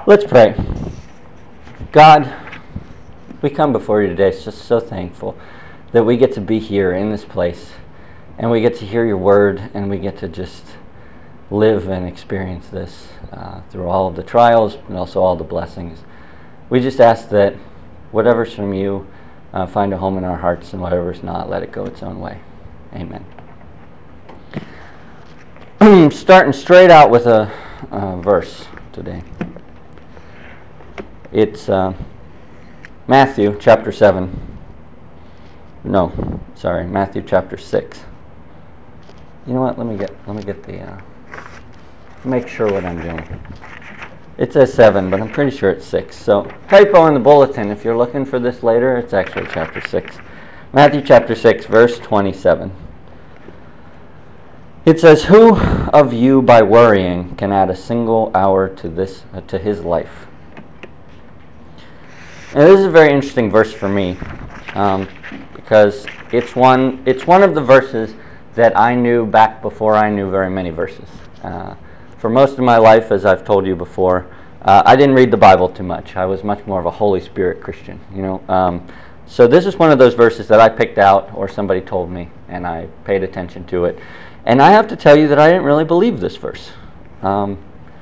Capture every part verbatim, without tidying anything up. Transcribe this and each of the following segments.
Let's pray. God, we come before you today just so thankful that we get to be here in this place and we get to hear your word and we get to just live and experience this uh, through all of the trials and also all the blessings. We just ask that whatever's from you uh, find a home in our hearts, and whatever's not, let it go its own way. Amen. Starting straight out with a, a verse today. It's uh, Matthew chapter seven. No, sorry, Matthew chapter six. You know what? Let me get let me get the uh, make sure what I'm doing. It says seven, but I'm pretty sure it's six. So typo in the bulletin. If you're looking for this later, it's actually chapter six. Matthew chapter six, verse twenty-seven. It says, "Who of you by worrying can add a single hour to this uh, to his life?" And this is a very interesting verse for me, um, because it's one it's one of the verses that I knew back before I knew very many verses. Uh, for most of my life, as I've told you before, uh, I didn't read the Bible too much. I was much more of a Holy Spirit Christian, you know. Um, so this is one of those verses that I picked out, or somebody told me, and I paid attention to it. And I have to tell you that I didn't really believe this verse. Um,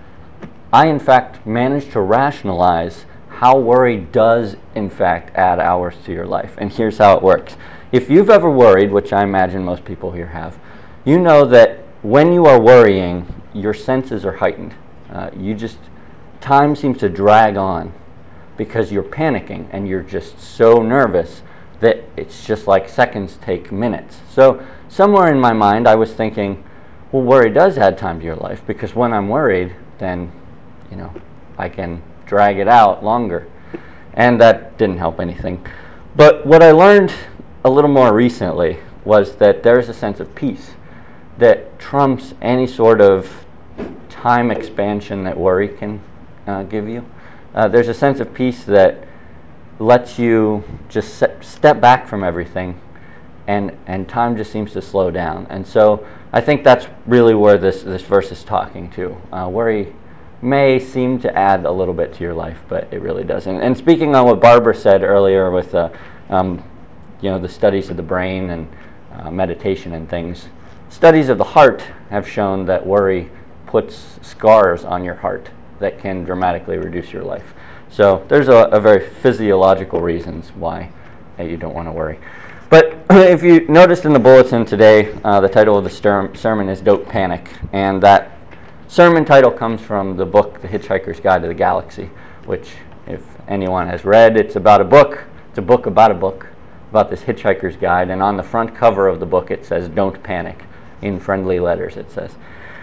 I, in fact, managed to rationalize how worry does, in fact, add hours to your life. And here's how it works. If you've ever worried, which I imagine most people here have, you know that when you are worrying, your senses are heightened. Uh, you just, time seems to drag on because you're panicking and you're just so nervous that it's just like seconds take minutes. So somewhere in my mind, I was thinking, well, worry does add time to your life, because when I'm worried, then, you know, I can drag it out longer. And that didn't help anything. But what I learned a little more recently was that there's a sense of peace that trumps any sort of time expansion that worry can uh, give you. Uh, there's a sense of peace that lets you just set, step back from everything, and and time just seems to slow down. And so I think that's really where this this verse is talking to. Uh, worry may seem to add a little bit to your life, but it really doesn't. And speaking on what Barbara said earlier with uh, um, you know, the studies of the brain and uh, meditation and things, studies of the heart have shown that worry puts scars on your heart that can dramatically reduce your life. So there's a, a very physiological reasons why uh, you don't want to worry. But if you noticed in the bulletin today, uh, the title of the ser- sermon is Don't Panic. And that sermon title comes from the book, The Hitchhiker's Guide to the Galaxy, which, if anyone has read, it's about a book. It's a book about a book, about this hitchhiker's guide. And on the front cover of the book, it says, "Don't Panic," in friendly letters, it says.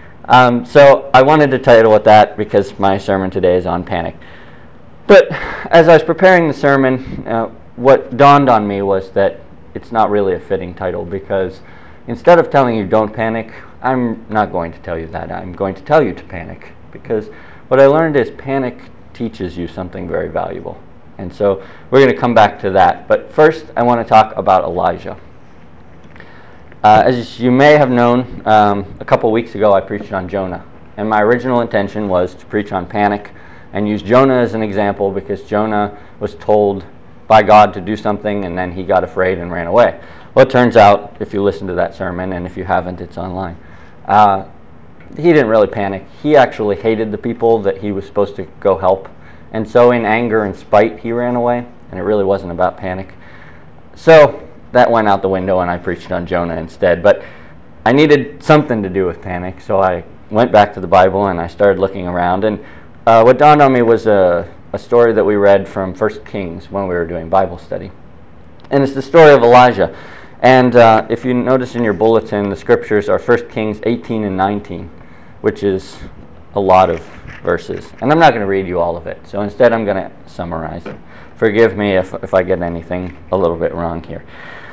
Um, so I wanted to title it that because my sermon today is on panic. But as I was preparing the sermon, uh, what dawned on me was that it's not really a fitting title, because instead of telling you don't panic, I'm not going to tell you that. I'm going to tell you to panic, because what I learned is panic teaches you something very valuable. And so we're going to come back to that. But first, I want to talk about Elijah. Uh, as you may have known, um, a couple weeks ago I preached on Jonah. And my original intention was to preach on panic and use Jonah as an example, because Jonah was told by God to do something and then he got afraid and ran away. Well, it turns out, if you listen to that sermon, and if you haven't, it's online, uh, he didn't really panic. He actually hated the people that he was supposed to go help. And so in anger and spite, he ran away, and it really wasn't about panic. So that went out the window, and I preached on Jonah instead. But I needed something to do with panic, so I went back to the Bible and I started looking around. And uh, what dawned on me was a, a story that we read from First Kings when we were doing Bible study. And it's the story of Elijah. And uh, if you notice in your bulletin, the scriptures are First Kings eighteen and nineteen, which is a lot of verses. And I'm not going to read you all of it, so instead I'm going to summarize it. Forgive me if, if I get anything a little bit wrong here.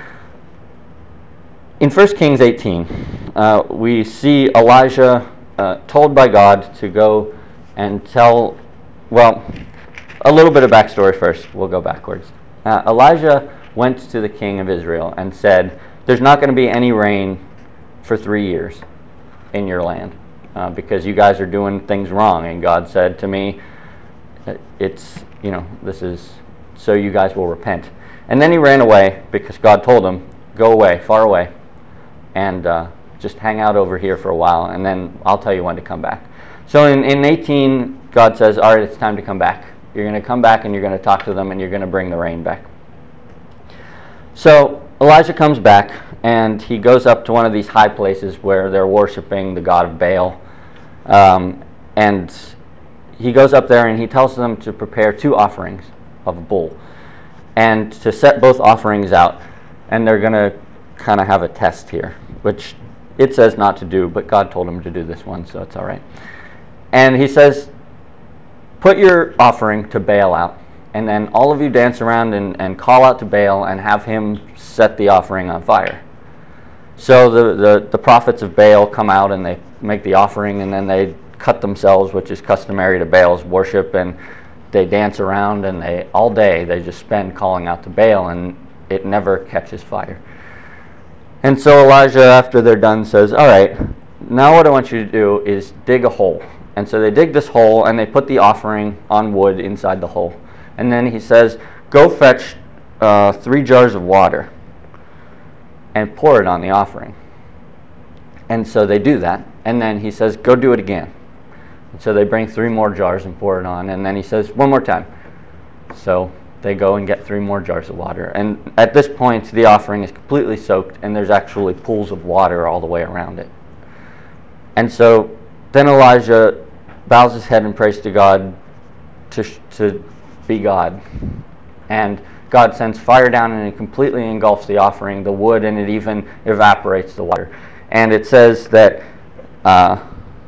In First Kings eighteen, uh, we see Elijah uh, told by God to go and tell, well, a little bit of backstory first. We'll go backwards. Uh, Elijah went to the king of Israel and said, there's not going to be any rain for three years in your land uh, because you guys are doing things wrong. And God said to me, it's, you know, this is so you guys will repent. And then he ran away because God told him, go away, far away, and uh, just hang out over here for a while, and then I'll tell you when to come back. So in, in eighteen, God says, all right, it's time to come back. You're going to come back and you're going to talk to them and you're going to bring the rain back. So Elijah comes back and he goes up to one of these high places where they're worshiping the god of Baal. Um, and he goes up there and he tells them to prepare two offerings of a bull and to set both offerings out. And they're going to kind of have a test here, which it says not to do, but God told him to do this one, so it's all right. And he says, put your offering to Baal out, and then all of you dance around and, and call out to Baal and have him set the offering on fire. So the, the, the prophets of Baal come out and they make the offering, and then they cut themselves, which is customary to Baal's worship, and they dance around, and they all day they just spend calling out to Baal, and it never catches fire. And so Elijah, after they're done, says, all right, now what I want you to do is dig a hole. And so they dig this hole, and they put the offering on wood inside the hole. And then he says, go fetch uh, three jars of water and pour it on the offering. And so they do that. And then he says, go do it again. And so they bring three more jars and pour it on. And then he says, one more time. So they go and get three more jars of water. And at this point, the offering is completely soaked, and there's actually pools of water all the way around it. And so then Elijah bows his head and prays to God to, to be God. And God sends fire down, and it completely engulfs the offering, the wood, and it even evaporates the water. And it says that uh,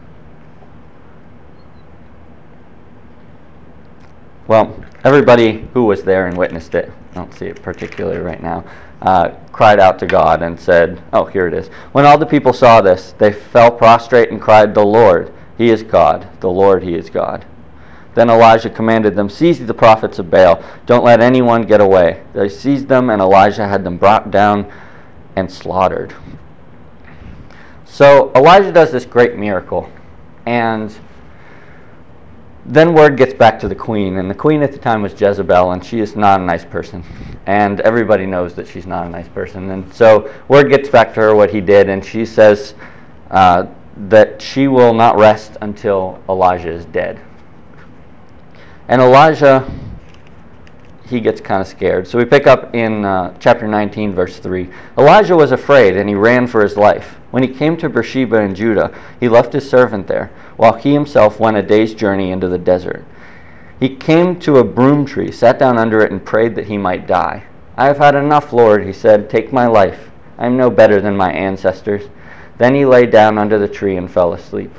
well, everybody who was there and witnessed it, I don't see it particularly right now, uh, cried out to God and said, oh, here it is. When all the people saw this, they fell prostrate and cried, the Lord, he is God. The Lord, he is God. Then Elijah commanded them, seize the prophets of Baal. Don't let anyone get away. They seized them, and Elijah had them brought down and slaughtered. So Elijah does this great miracle, and then word gets back to the queen, and the queen at the time was Jezebel, and she is not a nice person, and everybody knows that she's not a nice person. And so word gets back to her what he did, and she says uh, that she will not rest until Elijah is dead. And Elijah, he gets kind of scared. So we pick up in uh, chapter nineteen, verse three. Elijah was afraid, and he ran for his life. When he came to Beersheba in Judah, he left his servant there, while he himself went a day's journey into the desert. He came to a broom tree, sat down under it, and prayed that he might die. I have had enough, Lord, he said. Take my life. I am no better than my ancestors. Then he lay down under the tree and fell asleep.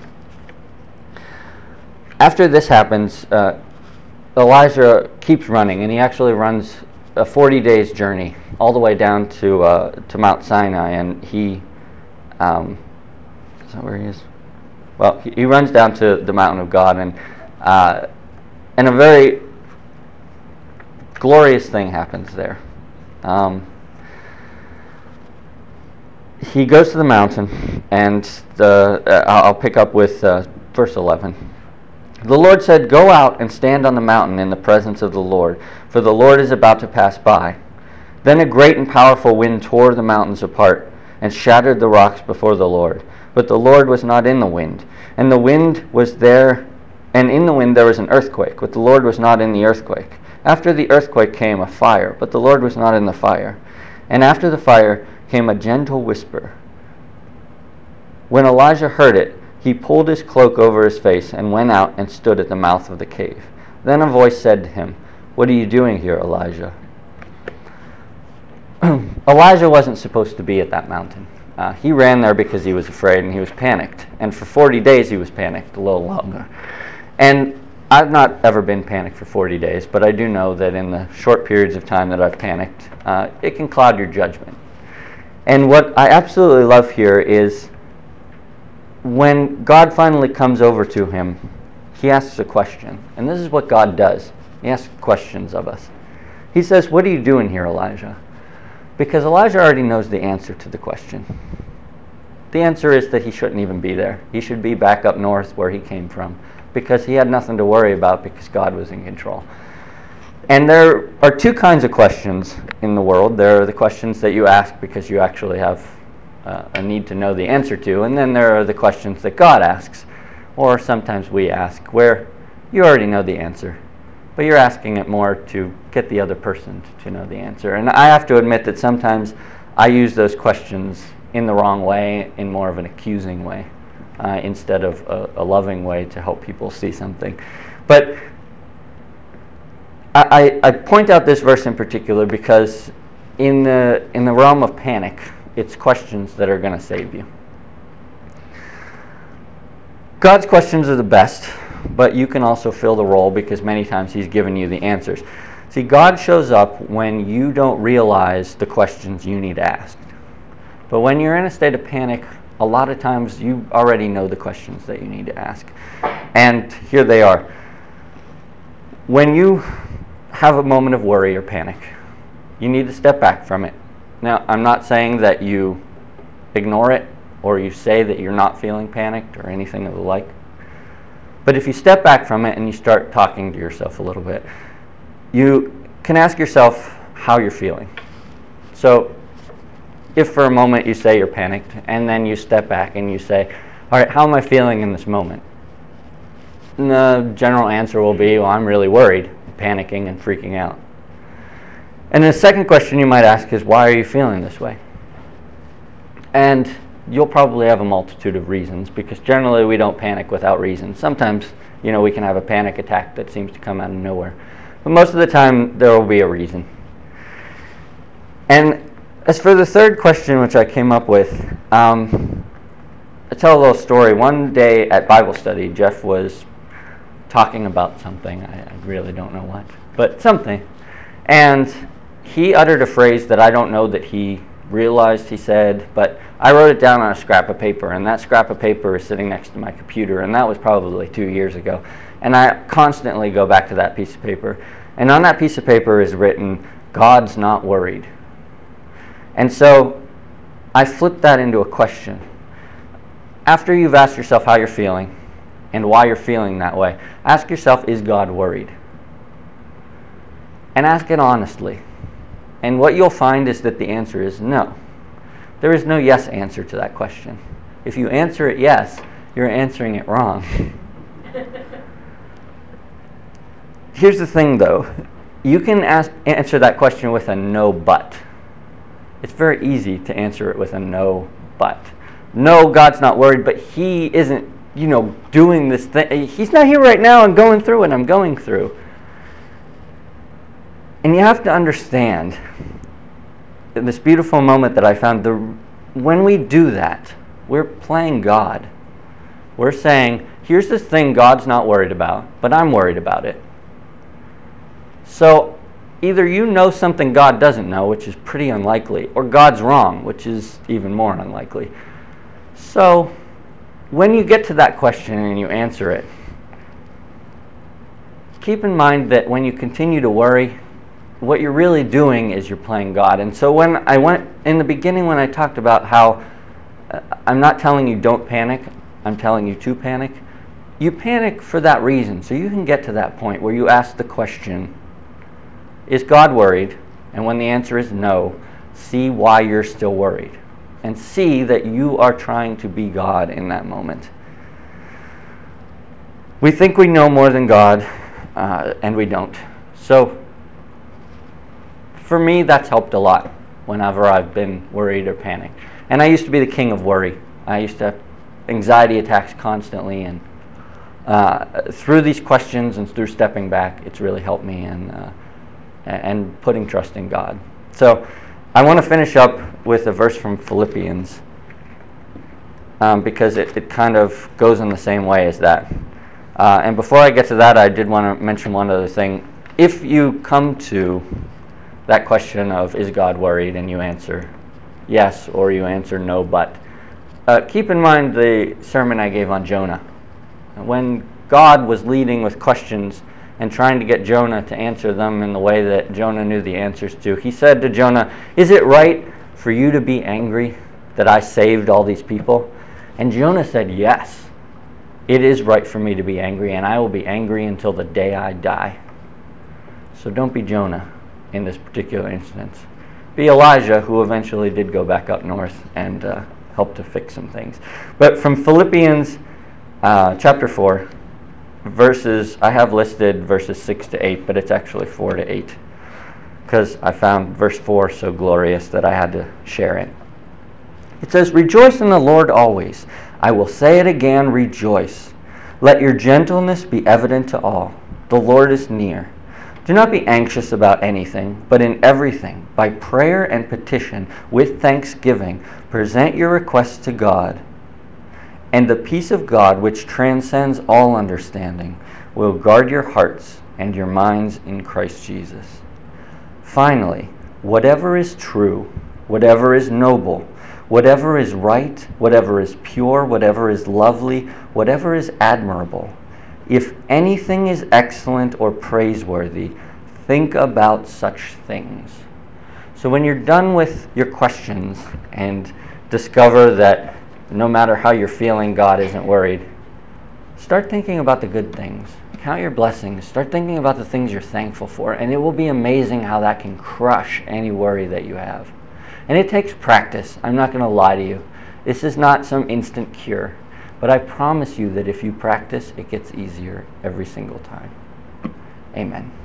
After this happens, uh, Elijah keeps running, and he actually runs a forty days journey all the way down to uh, to Mount Sinai, and he um, is that where he is? Well, he, he runs down to the mountain of God, and uh, and a very glorious thing happens there. Um, he goes to the mountain, and the uh, I'll pick up with uh, verse eleven. The Lord said, go out and stand on the mountain in the presence of the Lord, for the Lord is about to pass by. Then a great and powerful wind tore the mountains apart and shattered the rocks before the Lord. But the Lord was not in the wind, and the wind was there, and in the wind there was an earthquake, but the Lord was not in the earthquake. After the earthquake came a fire, but the Lord was not in the fire. And after the fire came a gentle whisper. When Elijah heard it, he pulled his cloak over his face and went out and stood at the mouth of the cave. Then a voice said to him, what are you doing here, Elijah? Elijah wasn't supposed to be at that mountain. Uh, he ran there because he was afraid and he was panicked. And for forty days he was panicked, a little longer. And I've not ever been panicked for forty days, but I do know that in the short periods of time that I've panicked, uh, it can cloud your judgment. And what I absolutely love here is when God finally comes over to him, he asks a question. And this is what God does. He asks questions of us. He says, what are you doing here, Elijah? Because Elijah already knows the answer to the question. The answer is that he shouldn't even be there. He should be back up north where he came from. because he had nothing to worry about because God was in control. And there are two kinds of questions in the world. There are the questions that you ask because you actually have uh, a need to know the answer to, and then there are the questions that God asks, or sometimes we ask, where you already know the answer, but you're asking it more to get the other person to know the answer. And I have to admit that sometimes I use those questions in the wrong way, in more of an accusing way, uh, instead of a, a loving way to help people see something. But I, I point out this verse in particular because in the, in the realm of panic, it's questions that are going to save you. God's questions are the best, but you can also fill the role because many times he's given you the answers. See, God shows up when you don't realize the questions you need asked. But when you're in a state of panic, a lot of times you already know the questions that you need to ask. And here they are. When you have a moment of worry or panic, you need to step back from it. Now, I'm not saying that you ignore it or you say that you're not feeling panicked or anything of the like. But if you step back from it and you start talking to yourself a little bit, you can ask yourself how you're feeling. So if for a moment you say you're panicked and then you step back and you say, all right, how am I feeling in this moment? And the general answer will be, well, I'm really worried, panicking and freaking out. And the second question you might ask is, why are you feeling this way? And you'll probably have a multitude of reasons, because generally we don't panic without reason. Sometimes, you know, we can have a panic attack that seems to come out of nowhere. But most of the time, there will be a reason. And as for the third question, which I came up with, um, I'll tell a little story. One day at Bible study, Jeff was talking about something. I, I really don't know what, but something. And he uttered a phrase that I don't know that he realized he said, but I wrote it down on a scrap of paper, and that scrap of paper is sitting next to my computer, and that was probably two years ago. And I constantly go back to that piece of paper. And on that piece of paper is written, God's not worried. And so I flipped that into a question. After you've asked yourself how you're feeling and why you're feeling that way, ask yourself, is God worried? And ask it honestly. And what you'll find is that the answer is no. There is no yes answer to that question. If you answer it yes, you're answering it wrong. Here's the thing, though. You can ask, answer that question with a no but. It's very easy to answer it with a no but. No, God's not worried, but he isn't, you know, doing this thing. He's not here right now and going through what I'm going through. And you have to understand this beautiful moment that I found. The, when we do that, we're playing God. We're saying, here's this thing God's not worried about, but I'm worried about it. So either you know something God doesn't know, which is pretty unlikely, or God's wrong, which is even more unlikely. So when you get to that question and you answer it, keep in mind that when you continue to worry, what you're really doing is you're playing God. And so when I went, in the beginning when I talked about how uh, I'm not telling you don't panic, I'm telling you to panic, you panic for that reason. So you can get to that point where you ask the question, is God worried? And when the answer is no, see why you're still worried. And see that you are trying to be God in that moment. We think we know more than God, uh, and we don't. So for me, that's helped a lot whenever I've been worried or panicked. And I used to be the king of worry. I used to have anxiety attacks constantly, and uh, through these questions and through stepping back, it's really helped me in, uh, and putting trust in God. So I want to finish up with a verse from Philippians, um, because it, it kind of goes in the same way as that. Uh, and before I get to that, I did want to mention one other thing. If you come to that question of, is God worried, and you answer yes, or you answer no, but, uh, keep in mind the sermon I gave on Jonah. When God was leading with questions and trying to get Jonah to answer them in the way that Jonah knew the answers to, he said to Jonah, is it right for you to be angry that I saved all these people? And Jonah said, yes. it is right for me to be angry, and I will be angry until the day I die. So don't be Jonah in this particular instance. Be Elijah, who eventually did go back up north and uh, help to fix some things. But from Philippians uh, chapter four, verses, I have listed verses six to eight, but it's actually four to eight, because I found verse four so glorious that I had to share it. It says, "Rejoice in the Lord always. I will say it again, rejoice. Let your gentleness be evident to all. The Lord is near. Do not be anxious about anything, but in everything, by prayer and petition, with thanksgiving, present your requests to God. And the peace of God, which transcends all understanding, will guard your hearts and your minds in Christ Jesus. Finally, whatever is true, whatever is noble, whatever is right, whatever is pure, whatever is lovely, whatever is admirable, if anything is excellent or praiseworthy, think about such things." So when you're done with your questions and discover that no matter how you're feeling, God isn't worried, start thinking about the good things. Count your blessings. Start thinking about the things you're thankful for, and it will be amazing how that can crush any worry that you have. And it takes practice. I'm not going to lie to you. This is not some instant cure. But I promise you that if you practice, it gets easier every single time. Amen.